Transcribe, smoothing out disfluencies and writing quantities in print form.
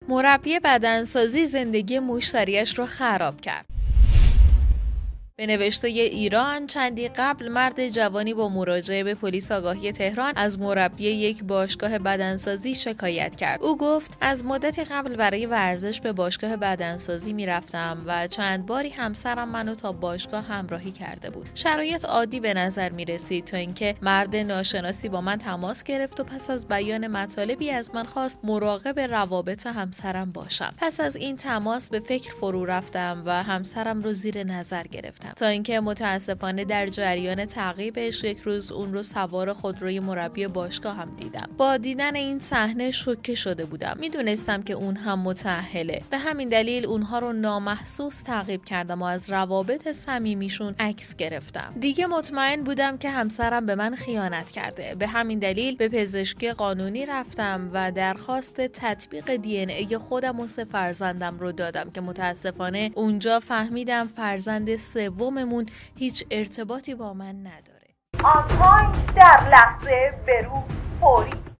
مربی بدنسازی زندگی مشتریش را خراب کرد. به نوشته ایران چندی قبل مرد جوانی با مراجعه به پلیس آگاهی تهران از مربی یک باشگاه بدنسازی شکایت کرد. او گفت از مدتی قبل برای ورزش به باشگاه بدنسازی میرفتم و چند باری همسرم منو تا باشگاه همراهی کرده بود. شرایط عادی به نظر می رسید تا اینکه مرد ناشناسی با من تماس گرفت و پس از بیان مطالبی از من خواست مراقب روابط همسرم باشم. پس از این تماس به فکر فرو رفتم و همسرم رو زیر نظر گرفتم تا اینکه متاسفانه در جریان تعقیبش یک روز اون رو سوار خودروی مربی باشگاه هم دیدم. با دیدن این صحنه شوکه شده بودم. میدونستم که اون هم متأهله. به همین دلیل اونها رو نامحسوس تعقیب کردم و از روابط صمیمیشون عکس گرفتم. دیگه مطمئن بودم که همسرم به من خیانت کرده. به همین دلیل به پزشکی قانونی رفتم و درخواست تطبیق DNA خودم و 3 فرزندم رو دادم که متاسفانه اونجا فهمیدم فرزند سوممون هیچ ارتباطی با من نداره. آن پایین در لحظه برو فوری